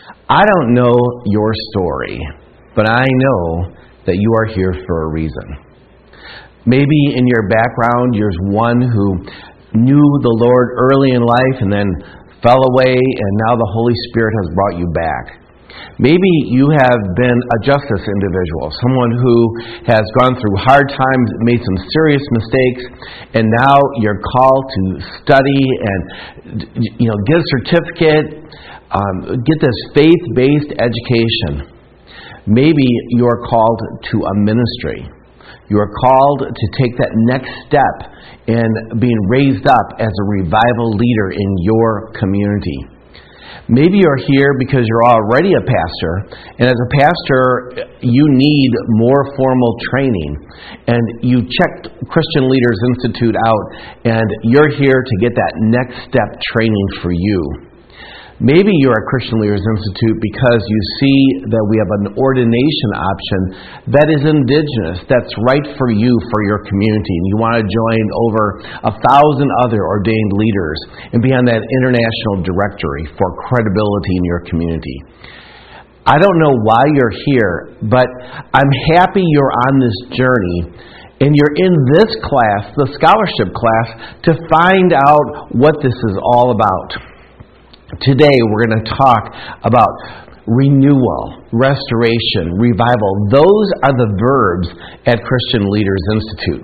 I don't know your story, but I know that you are here for a reason. Maybe in your background, there's one who knew the Lord early in life and then fell away, and now the Holy Spirit has brought you back. Maybe you have been a justice individual, someone who has gone through hard times, made some serious mistakes, and now you're called to study and get a certificate, get this faith-based education. Maybe you are called to a ministry. You are called to take that next step in being raised up as a revival leader in your community. Maybe you're here because you're already a pastor, and as a pastor, you need more formal training. And you checked Christian Leaders Institute out, and you're here to get that next step training for you. Maybe you're at Christian Leaders Institute because you see that we have an ordination option that is indigenous, that's right for you, for your community, and you want to join over 1,000 other ordained leaders and be on that international directory for credibility in your community. I don't know why you're here, but I'm happy you're on this journey. And you're in this class, the scholarship class, to find out what this is all about. Today we're going to talk about renewal, restoration, revival. Those are the verbs at Christian Leaders Institute.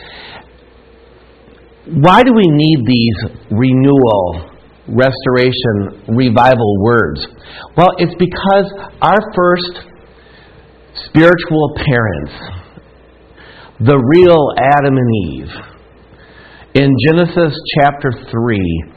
Why do we need these renewal, restoration, revival words? Well, it's because our first spiritual parents, the real Adam and Eve, in Genesis chapter 3,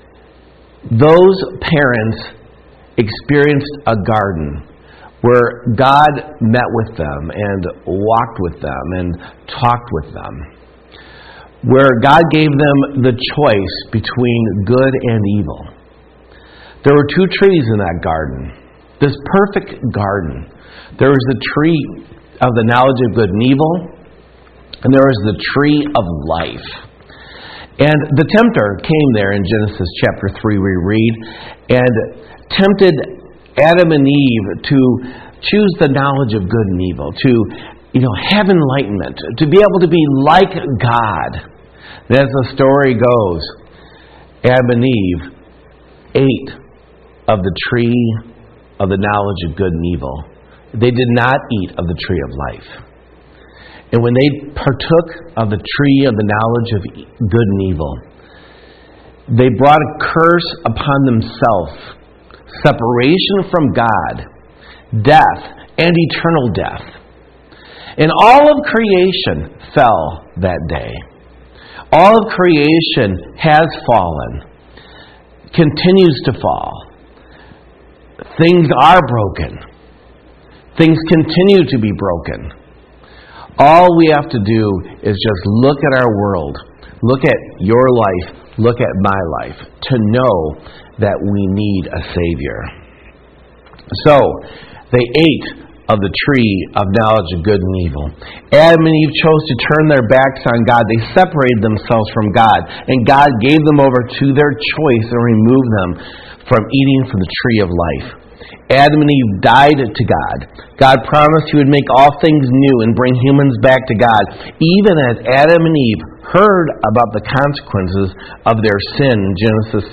those parents experienced a garden where God met with them and walked with them and talked with them, where God gave them the choice between good and evil. There were two trees in that garden, this perfect garden. There was the tree of the knowledge of good and evil, and there was the tree of life. And the tempter came there in Genesis chapter 3, we read, and tempted Adam and Eve to choose the knowledge of good and evil, to have enlightenment, to be able to be like God. And as the story goes, Adam and Eve ate of the tree of the knowledge of good and evil. They did not eat of the tree of life. And when they partook of the tree of the knowledge of good and evil, they brought a curse upon themselves, separation from God, death, and eternal death. And all of creation fell that day. All of creation has fallen, continues to fall. Things are broken. Things continue to be broken. All we have to do is just look at our world, look at your life, look at my life, to know that we need a Savior. So, they ate of the tree of knowledge of good and evil. Adam and Eve chose to turn their backs on God. They separated themselves from God, and God gave them over to their choice and removed them from eating from the tree of life. Adam and Eve died to God. God promised He would make all things new and bring humans back to God. Even as Adam and Eve heard about the consequences of their sin in Genesis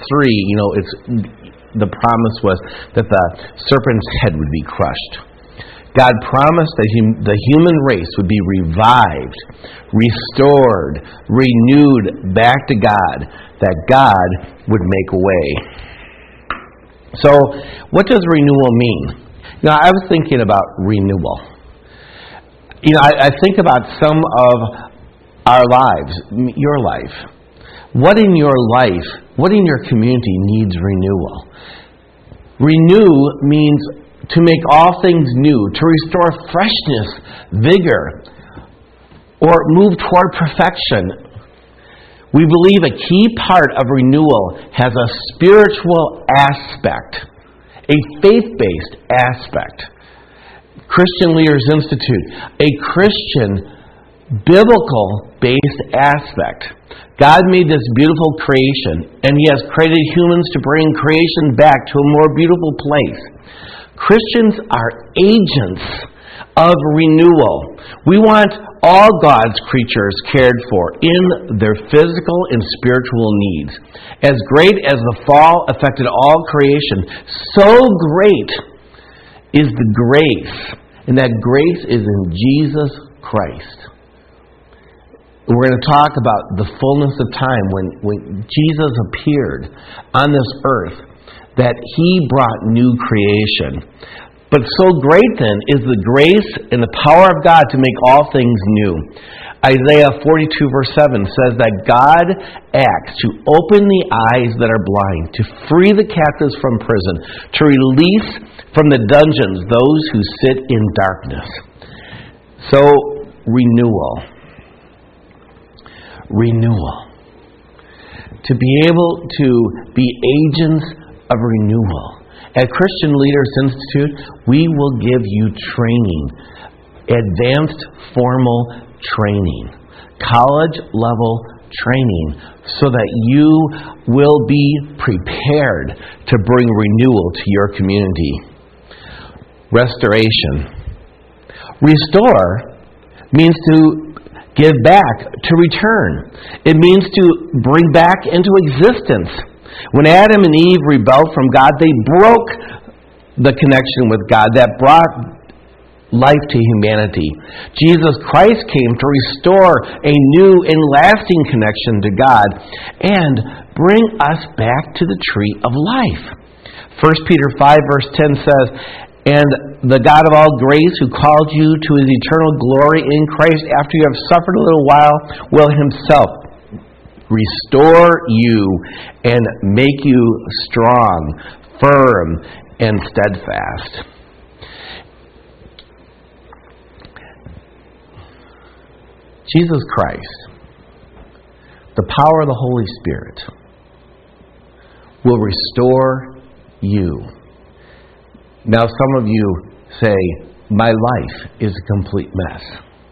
3, the promise was that the serpent's head would be crushed. God promised that the human race would be revived, restored, renewed back to God, that God would make a way. So, what does renewal mean? I was thinking about renewal. I think about some of our lives, your life. What in your life, what in your community needs renewal? Renew means to make all things new, to restore freshness, vigor, or move toward perfection. We believe a key part of renewal has a spiritual aspect, a faith-based aspect. Christian Leaders Institute, a Christian biblical-based aspect. God made this beautiful creation, and He has created humans to bring creation back to a more beautiful place. Christians are agents of renewal. We want all God's creatures cared for in their physical and spiritual needs. As great as the fall affected all creation, so great is the grace, and that grace is in Jesus Christ. We're going to talk about the fullness of time when Jesus appeared on this earth, that He brought new creation. But so great then is the grace and the power of God to make all things new. Isaiah 42 verse 7 says that God acts to open the eyes that are blind, to free the captives from prison, to release from the dungeons those who sit in darkness. So, renewal. To be able to be agents of renewal. At Christian Leaders Institute, we will give you training, advanced formal training, college-level training, so that you will be prepared to bring renewal to your community. Restoration. Restore means to give back, to return. It means to bring back into existence. When Adam and Eve rebelled from God, they broke the connection with God that brought life to humanity. Jesus Christ came to restore a new and lasting connection to God and bring us back to the tree of life. 1 Peter 5 verse 10 says, "And the God of all grace, who called you to His eternal glory in Christ after you have suffered a little while, will Himself restore you and make you strong, firm, and steadfast." Jesus Christ, the power of the Holy Spirit, will restore you. Now, some of you say, "My life is a complete mess."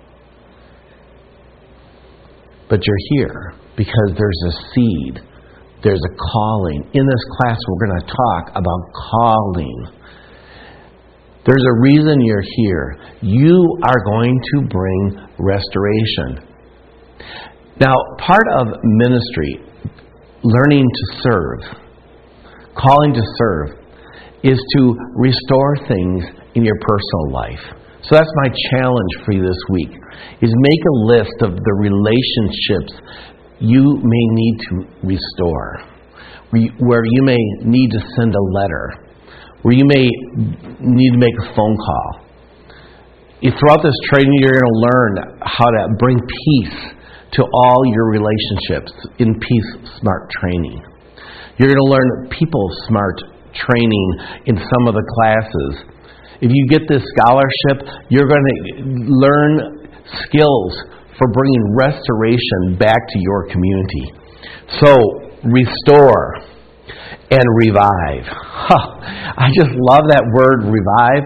But you're here because there's a seed, there's a calling. In this class, we're going to talk about calling. There's a reason you're here. You are going to bring restoration. Now, part of ministry, learning to serve, calling to serve, is to restore things in your personal life. So that's my challenge for you this week, is make a list of the relationships you may need to restore, where you may need to send a letter, where you may need to make a phone call. Throughout this training, you're going to learn how to bring peace to all your relationships in Peace Smart training. You're going to learn People Smart training in some of the classes. If you get this scholarship, you're going to learn skills for bringing restoration back to your community. So, restore and revive. I just love that word, revive.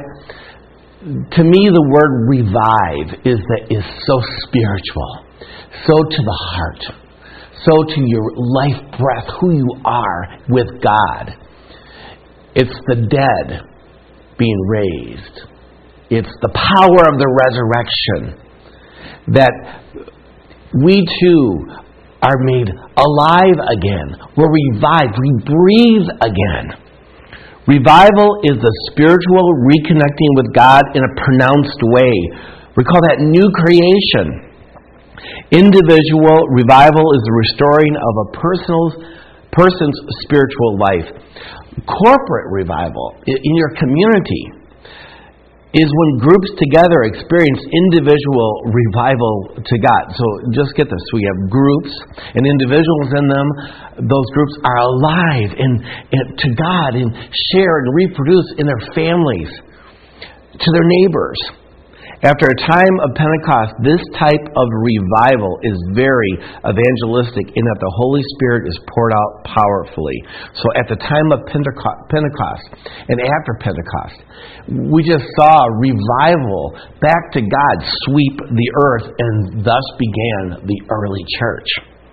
To me, the word revive is so spiritual, so to the heart, so to your life breath, who you are with God. It's the dead being raised. It's the power of the resurrection, that we too are made alive again. We're revived. We breathe again. Revival is the spiritual reconnecting with God in a pronounced way. We call that new creation. Individual revival is the restoring of a person's spiritual life. Corporate revival in your community is when groups together experience individual revival to God. So just get this. We have groups and individuals in them. Those groups are alive and to God and share and reproduce in their families, to their neighbors. After a time of Pentecost, this type of revival is very evangelistic in that the Holy Spirit is poured out powerfully. So at the time of Pentecost and after Pentecost, we just saw revival back to God sweep the earth, and thus began the early church.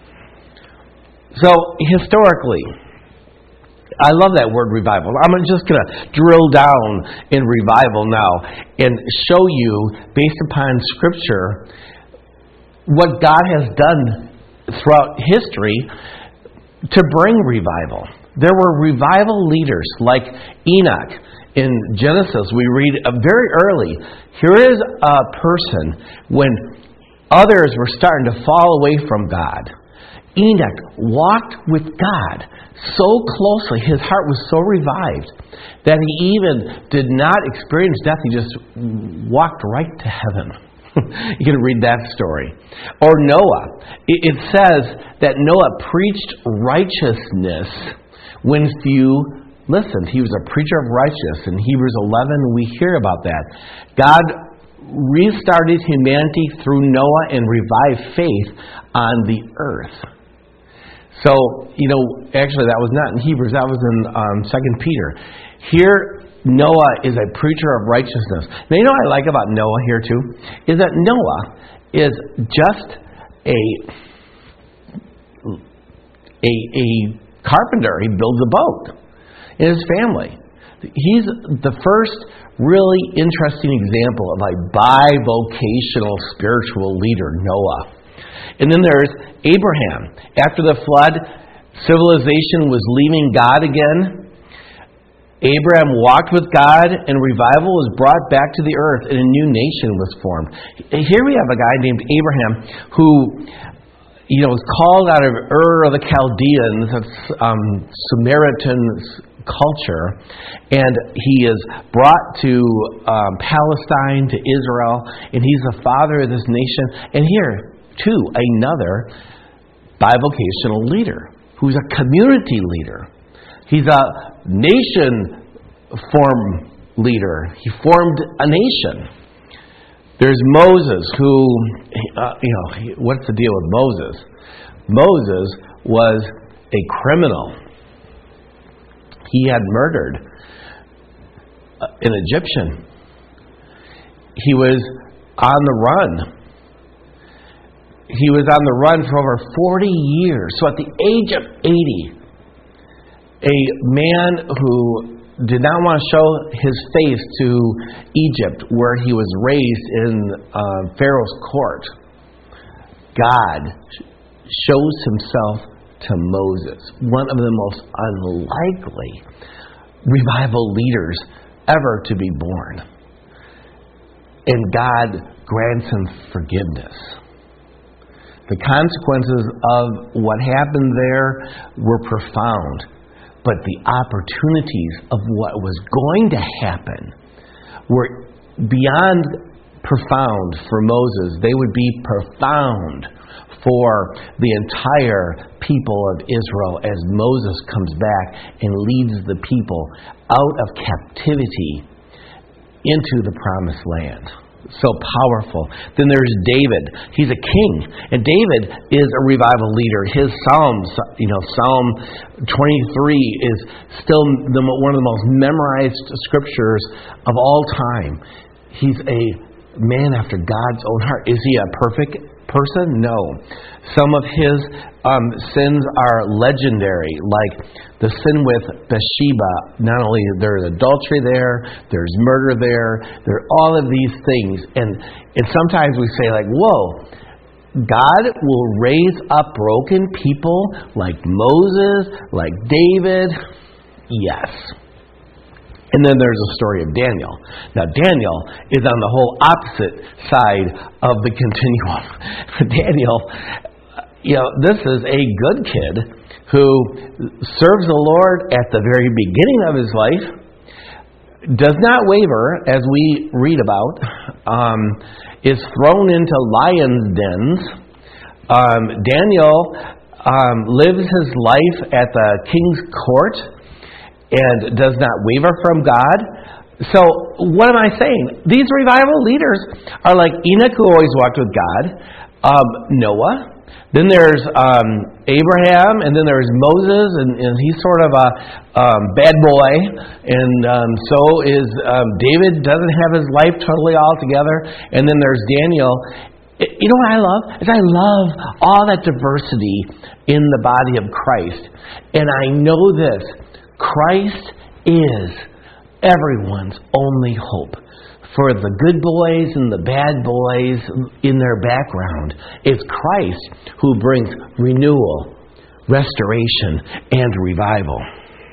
So historically, I love that word revival. I'm just going to drill down in revival now and show you, based upon Scripture, what God has done throughout history to bring revival. There were revival leaders like Enoch. In Genesis, we read very early, here is a person when others were starting to fall away from God. Enoch walked with God so closely, his heart was so revived, that he even did not experience death. He just walked right to heaven. You can read that story. Or Noah. It says that Noah preached righteousness when few listened. He was a preacher of righteousness. In Hebrews 11, we hear about that. God restarted humanity through Noah and revived faith on the earth. So, actually that was not in Hebrews, that was in 2 Peter. Here, Noah is a preacher of righteousness. Now, what I like about Noah here too, is that Noah is just a carpenter. He builds a boat in his family. He's the first really interesting example of a bivocational spiritual leader, Noah. And then there's Abraham. After the flood, civilization was leaving God again. Abraham walked with God, and revival was brought back to the earth, and a new nation was formed. Here we have a guy named Abraham who, was called out of Ur of the Chaldeans, that's Samaritan culture, and he is brought to Palestine, to Israel, and he's the father of this nation. And here, too, another bivocational leader who's a community leader. He's a nation form leader. He formed a nation. There's Moses, who, what's the deal with Moses? Moses was a criminal. He had murdered an Egyptian. He was on the run. He was on the run for over 40 years. So at the age of 80, a man who did not want to show his face to Egypt, where he was raised in Pharaoh's court, God shows himself to Moses, one of the most unlikely revival leaders ever to be born. And God grants him forgiveness. The consequences of what happened there were profound, but the opportunities of what was going to happen were beyond profound for Moses. They would be profound for the entire people of Israel as Moses comes back and leads the people out of captivity into the promised land. So powerful. Then there's David. He's a king, and David is a revival leader. His Psalms, Psalm 23 is still one of the most memorized scriptures of all time. He's a man after God's own heart. Is he a perfect person? No. Some of his sins are legendary, like the sin with Bathsheba. Not only there's adultery there's murder there are all of these things. And sometimes we say, like, whoa, God will raise up broken people like Moses, like David. Yes. And then there's a story of Daniel. Now, Daniel is on the whole opposite side of the continuum. Daniel, this is a good kid who serves the Lord at the very beginning of his life, does not waver, as we read about, is thrown into lions' dens. Daniel lives his life at the king's court and does not waver from God. So, what am I saying? These revival leaders are like Enoch, who always walked with God, Noah, then there's Abraham, and then there's Moses, and he's sort of a bad boy, and so is David, doesn't have his life totally all together, and then there's Daniel. You know what I love? I love all that diversity in the body of Christ, and I know this: Christ is everyone's only hope. For the good boys and the bad boys in their background, it's Christ who brings renewal, restoration, and revival.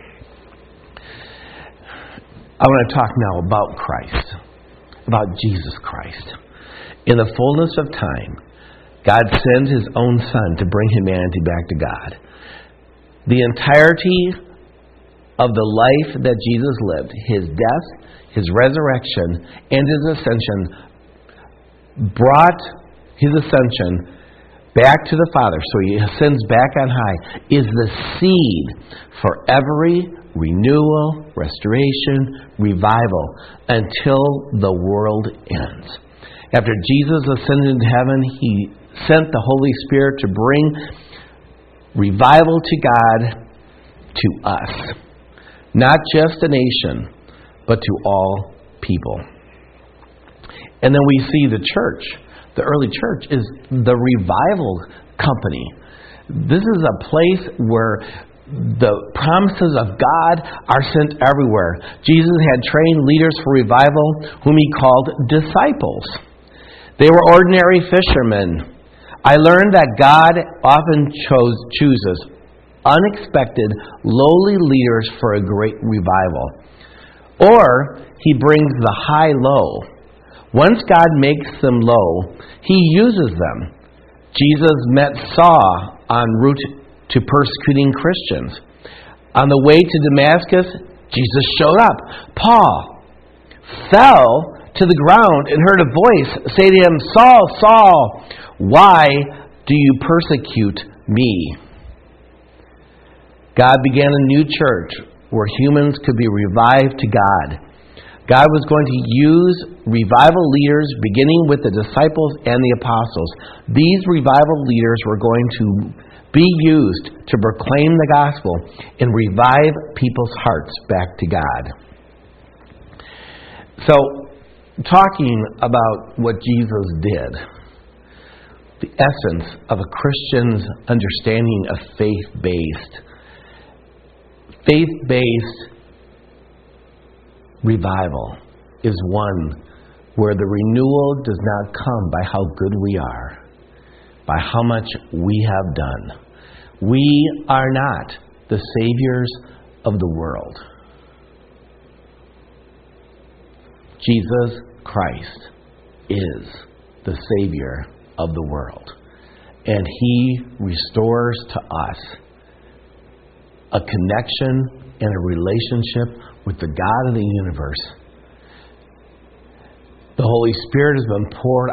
I want to talk now about Christ, about Jesus Christ. In the fullness of time, God sent His own Son to bring humanity back to God. The entirety of the life that Jesus lived, His death, His resurrection, and His ascension, brought His ascension back to the Father, so He ascends back on high, is the seed for every renewal, restoration, revival, until the world ends. After Jesus ascended into heaven, He sent the Holy Spirit to bring revival to God, to us. Not just a nation, but to all people. And then we see the church, the early church, is the revival company. This is a place where the promises of God are sent everywhere. Jesus had trained leaders for revival whom He called disciples. They were ordinary fishermen. I learned that God often chooses unexpected, lowly leaders for a great revival. Or He brings the high low. Once God makes them low, He uses them. Jesus met Saul en route to persecuting Christians. On the way to Damascus, Jesus showed up. Paul fell to the ground and heard a voice say to him, "Saul, Saul, why do you persecute me?" God began a new church where humans could be revived to God. God was going to use revival leaders, beginning with the disciples and the apostles. These revival leaders were going to be used to proclaim the gospel and revive people's hearts back to God. So, talking about what Jesus did, the essence of a Christian's understanding of faith-based revival is one where the renewal does not come by how good we are, by how much we have done. We are not the saviors of the world. Jesus Christ is the Savior of the world. And He restores to us a connection and a relationship with the God of the universe. The Holy Spirit has been poured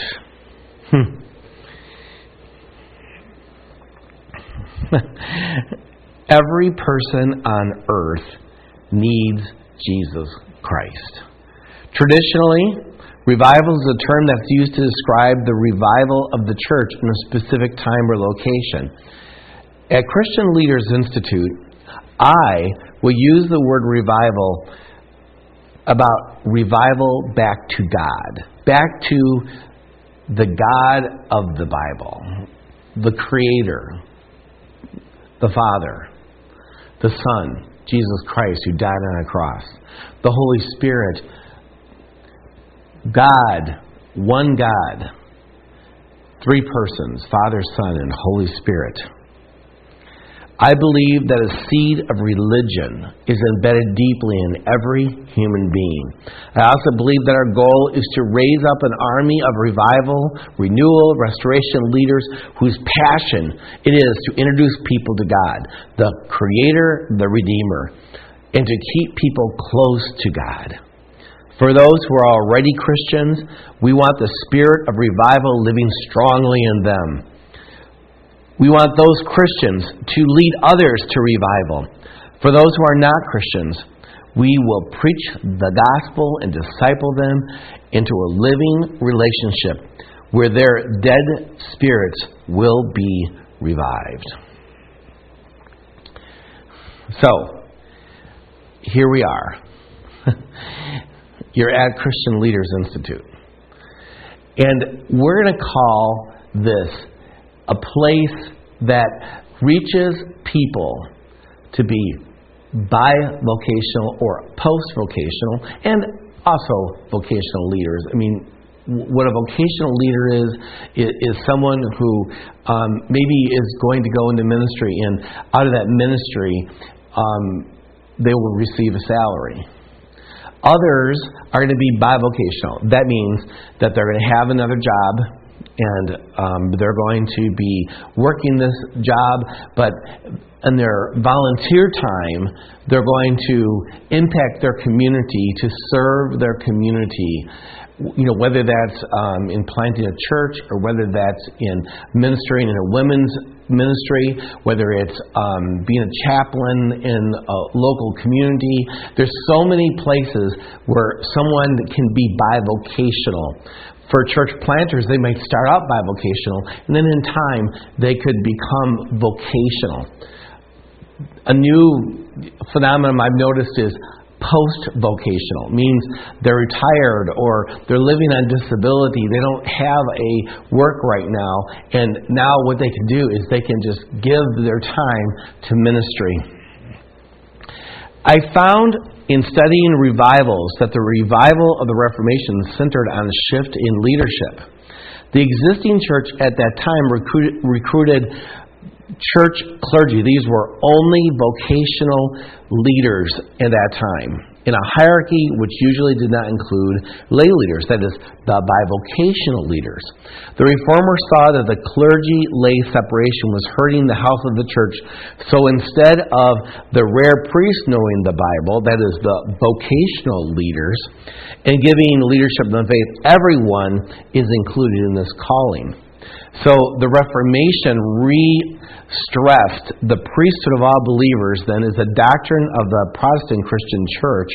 out. Every person on earth needs Jesus Christ. Traditionally, revival is a term that's used to describe the revival of the church in a specific time or location. At Christian Leaders Institute, I will use the word revival about revival back to God, back to the God of the Bible, the Creator, the Father, the Son, Jesus Christ, who died on a cross, the Holy Spirit, God, one God, three persons, Father, Son, and Holy Spirit. I believe that a seed of religion is embedded deeply in every human being. I also believe that our goal is to raise up an army of revival, renewal, restoration leaders whose passion it is to introduce people to God, the Creator, the Redeemer, and to keep people close to God. For those who are already Christians, we want the spirit of revival living strongly in them. We want those Christians to lead others to revival. For those who are not Christians, we will preach the gospel and disciple them into a living relationship where their dead spirits will be revived. So, here we are. You're at Christian Leaders Institute. And we're going to call this a place that reaches people to be bivocational or post-vocational and also vocational leaders. I mean, what a vocational leader is someone who maybe is going to go into ministry, and out of that ministry, they will receive a salary. Others are going to be bivocational. That means that they're going to have another job, and they're going to be working this job, but in their volunteer time, they're going to impact their community, to serve their community. You know, whether that's in planting a church, or whether that's in ministering in a women's ministry, whether it's being a chaplain in a local community. There's so many places where someone can be bivocational. For church planters, they might start out bivocational, and then in time, they could become vocational. A new phenomenon I've noticed is post-vocational. Means they're retired or they're living on disability. They don't have a work right now, and now what they can do is they can just give their time to ministry. I found in studying revivals that the revival of the Reformation centered on a shift in leadership. The existing church at that time recruited church clergy. These were only vocational leaders at that time, in a hierarchy which usually did not include lay leaders, that is, the bivocational leaders. The reformers saw that the clergy-lay separation was hurting the house of the church, so instead of the rare priests knowing the Bible, that is, the vocational leaders, and giving leadership in the faith, everyone is included in this calling. So the Reformation re-stressed the priesthood of all believers then as a doctrine of the Protestant Christian church.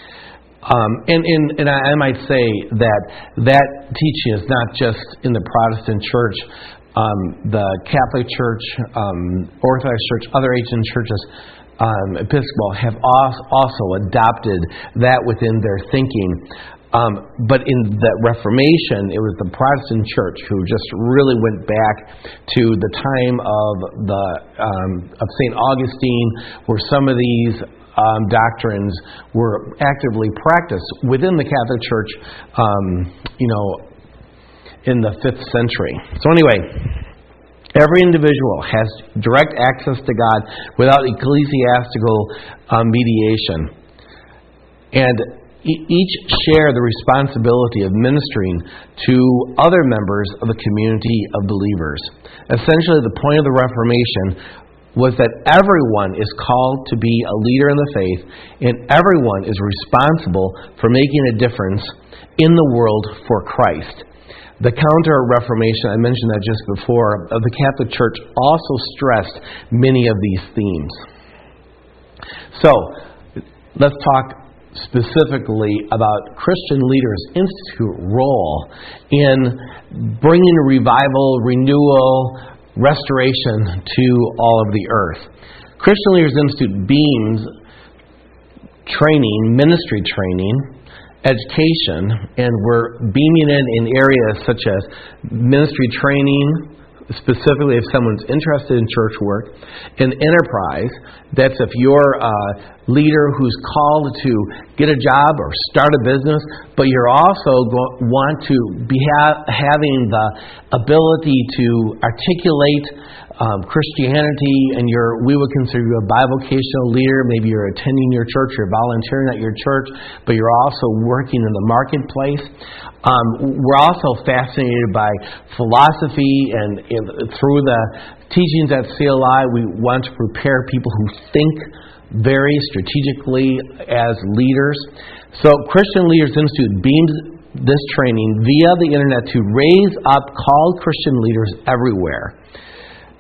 And I might say that teaching is not just in the Protestant church. The Catholic Church, Orthodox Church, other ancient churches, Episcopal, have also adopted that within their thinking. But in the Reformation, it was the Protestant Church who just really went back to the time of St. Augustine, where some of these doctrines were actively practiced within the Catholic Church, in the 5th century. So anyway, every individual has direct access to God without ecclesiastical mediation. And each share the responsibility of ministering to other members of the community of believers. Essentially, the point of the Reformation was that everyone is called to be a leader in the faith, and everyone is responsible for making a difference in the world for Christ. The Counter-Reformation, I mentioned that just before, of the Catholic Church also stressed many of these themes. So, let's talk specifically about Christian Leaders Institute role in bringing revival, renewal, restoration to all of the earth. Christian Leaders Institute beams training, ministry training, education, and we're beaming it in areas such as ministry training, specifically if someone's interested in church work, and enterprise. That's if you're a leader who's called to get a job or start a business, but you're also want to be having the ability to articulate Christianity, and we would consider you a bivocational leader. Maybe you're attending your church, you're volunteering at your church, but you're also working in the marketplace. We're also fascinated by philosophy, and through the teachings at CLI, we want to prepare people who think very strategically as leaders. So Christian Leaders Institute beams this training via the internet to raise up called Christian leaders everywhere.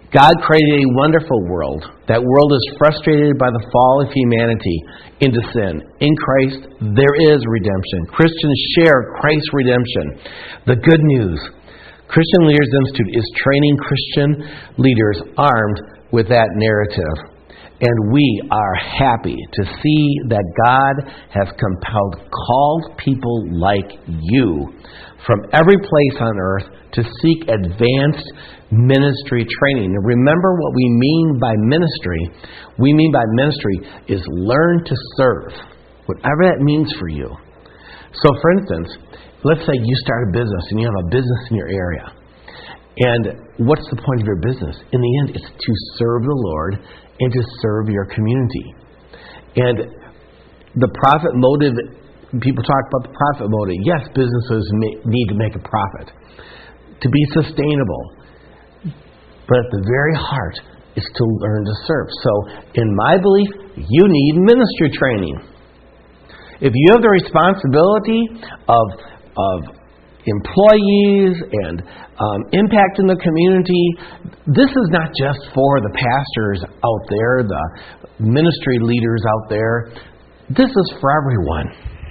God created a wonderful world. That world is frustrated by the fall of humanity into sin. In Christ, there is redemption. Christians share Christ's redemption. The good news. Christian Leaders Institute is training Christian leaders armed with that narrative. And we are happy to see that God has called people like you from every place on earth to seek advanced ministry training. And remember what we mean by ministry. We mean by ministry is learn to serve, whatever that means for you. So for instance, let's say you start a business and you have a business in your area. And what's the point of your business? In the end, it's to serve the Lord and to serve your community. And the profit motive, people talk about the profit motive. Yes, businesses need to make a profit to be sustainable. But at the very heart is to learn to serve. So, in my belief, you need ministry training. If you have the responsibility of employees and impact in the community, this is not just for the pastors out there, the ministry leaders out there. This is for everyone.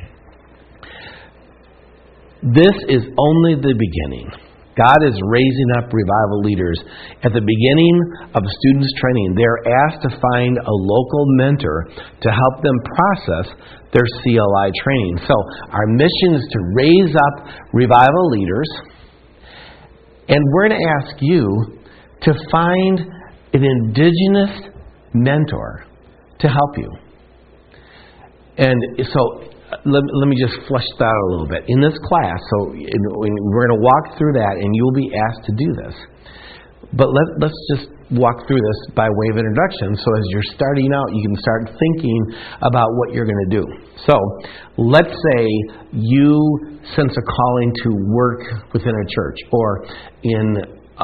This is only the beginning. God is raising up revival leaders. At the beginning of students' training, they're asked to find a local mentor to help them process their CLI training. So our mission is to raise up revival leaders, and we're going to ask you to find an indigenous mentor to help you. And so let me just flesh that out a little bit. In this class, we're going to walk through that, and you'll be asked to do this. But let's just walk through this by way of introduction, so as you're starting out, you can start thinking about what you're going to do. So, let's say you sense a calling to work within a church or in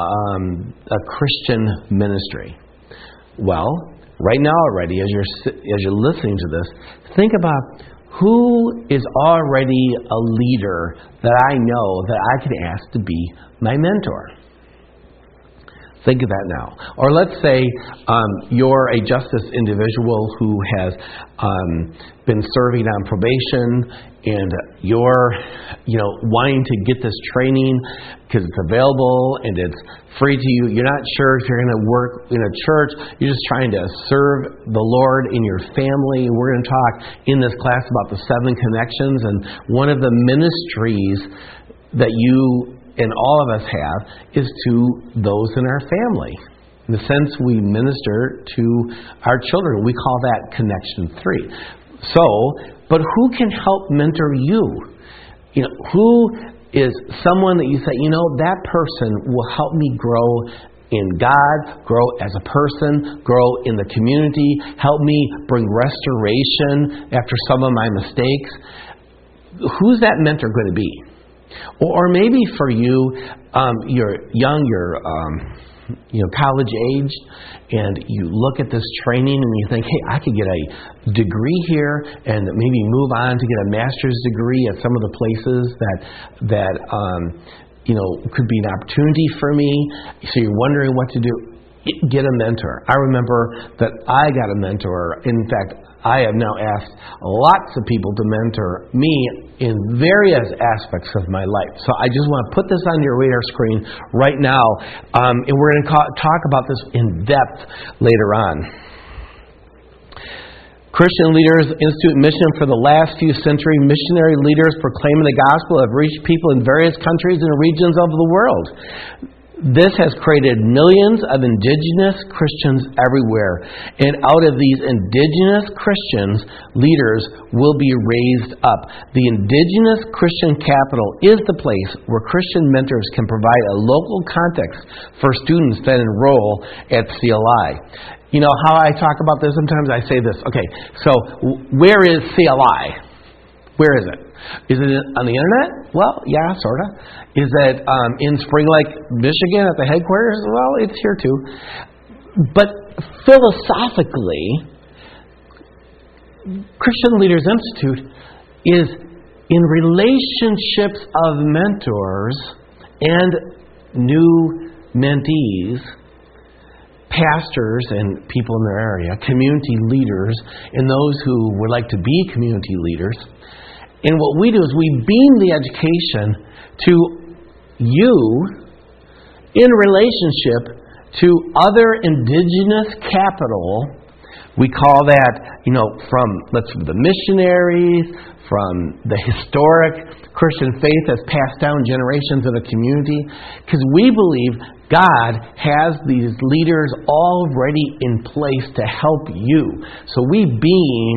a Christian ministry. Well, right now already, as you're listening to this, think about who is already a leader that I know that I can ask to be my mentor. Think of that now. Or let's say you're a justice individual who has been serving on probation, and you're wanting to get this training because it's available and it's free to you. You're not sure if you're going to work in a church. You're just trying to serve the Lord in your family. We're going to talk in this class about the 7 connections, and one of the ministries that you and all of us have is to those in our family. In the sense we minister to our children. We call that Connection 3. So, but who can help mentor you? Who is someone that you say, that person will help me grow in God, grow as a person, grow in the community, help me bring restoration after some of my mistakes. Who's that mentor going to be? Or maybe for you, you're young, you're college age, and you look at this training and you think, hey, I could get a degree here and maybe move on to get a master's degree at some of the places that could be an opportunity for me. So you're wondering what to do. Get a mentor. I remember that I got a mentor. In fact, I have now asked lots of people to mentor me in various aspects of my life. So I just want to put this on your radar screen right now, and we're going to talk about this in depth later on. Christian Leaders Institute mission for the last few centuries, missionary leaders proclaiming the gospel have reached people in various countries and regions of the world. This has created millions of indigenous Christians everywhere. And out of these indigenous Christians, leaders will be raised up. The Indigenous Christian Capital is the place where Christian mentors can provide a local context for students that enroll at CLI. You know how I talk about this? Sometimes I say this. Okay, so where is CLI? Where is it? Is it on the internet? Well, yeah, sort of. Is it in Spring Lake, Michigan at the headquarters? Well, it's here too. But philosophically, Christian Leaders Institute is in relationships of mentors and new mentees pastors and people in their area, community leaders, and those who would like to be community leaders. And what we do is we beam the education to you in relationship to other indigenous capital. We call that, from the missionaries, from the historic Christian faith that's passed down generations in a community. Because we believe God has these leaders already in place to help you. So we beam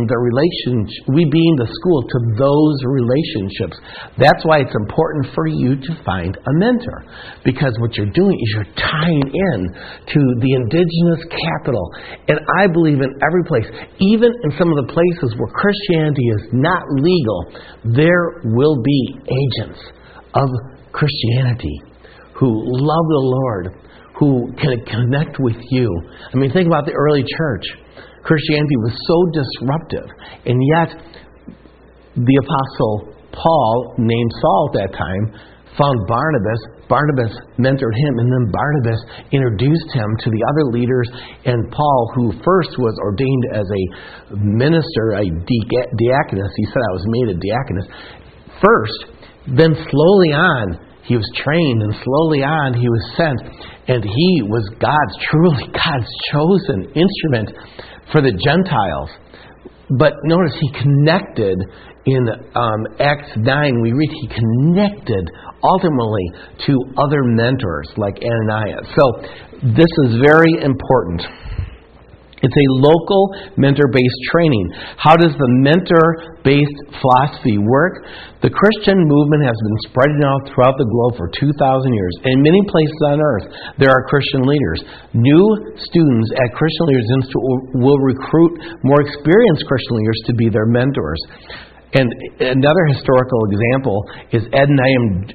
the school to those relationships. That's why it's important for you to find a mentor. Because what you're doing is you're tying in to the indigenous capital. And I believe in every place, even in some of the places where Christianity is not legal, there will be agents of Christianity who love the Lord, who can connect with you. I mean, think about the early church. Christianity was so disruptive, and yet the Apostle Paul, named Saul at that time, found Barnabas. Barnabas mentored him, and then Barnabas introduced him to the other leaders. And Paul, who first was ordained as a minister, a diaconus, he said, I was made a diaconus first, then slowly on, he was trained, and slowly on, he was sent. And he was truly God's chosen instrument for the Gentiles. But notice he connected in Acts 9, we read he connected ultimately to other mentors like Ananias. So this is very important. It's a local mentor-based training. How does the mentor-based philosophy work? The Christian movement has been spreading out throughout the globe for 2,000 years. In many places on earth, there are Christian leaders. New students at Christian Leaders Institute will recruit more experienced Christian leaders to be their mentors. And another historical example is Adoniram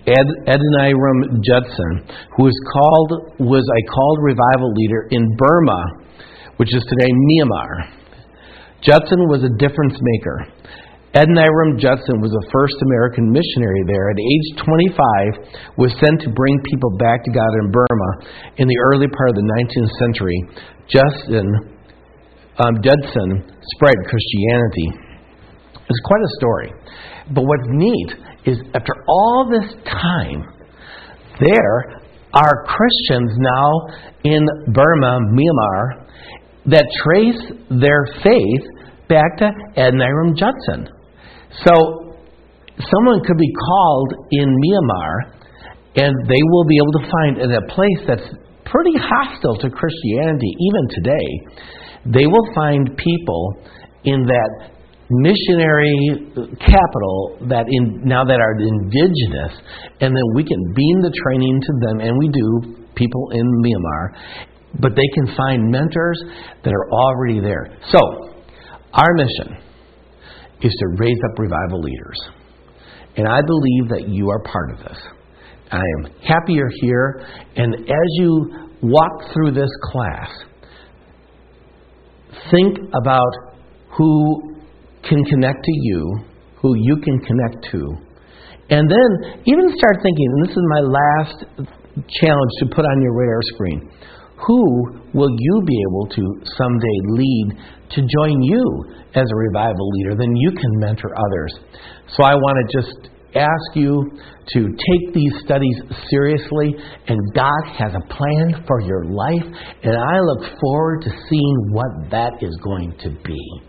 Judson, who was a called revival leader in Burma, which is today Myanmar. Judson was a difference maker. Adoniram Judson was the first American missionary there. At age 25, was sent to bring people back to God in Burma. In the early part of the 19th century, Judson spread Christianity. It's quite a story. But what's neat is after all this time, there are Christians now in Burma, Myanmar, that trace their faith back to Adoniram Judson. So someone could be called in Myanmar, and they will be able to find in a place that's pretty hostile to Christianity, even today, they will find people in that missionary capital that are indigenous, and then we can beam the training to them, and we do, people in Myanmar. But they can find mentors that are already there. So, our mission is to raise up revival leaders. And I believe that you are part of this. I am happy you're here. And as you walk through this class, think about who can connect to you, who you can connect to. And then even start thinking, and this is my last challenge to put on your radar screen, who will you be able to someday lead to join you as a revival leader? Then you can mentor others. So I want to just ask you to take these studies seriously, and God has a plan for your life, and I look forward to seeing what that is going to be.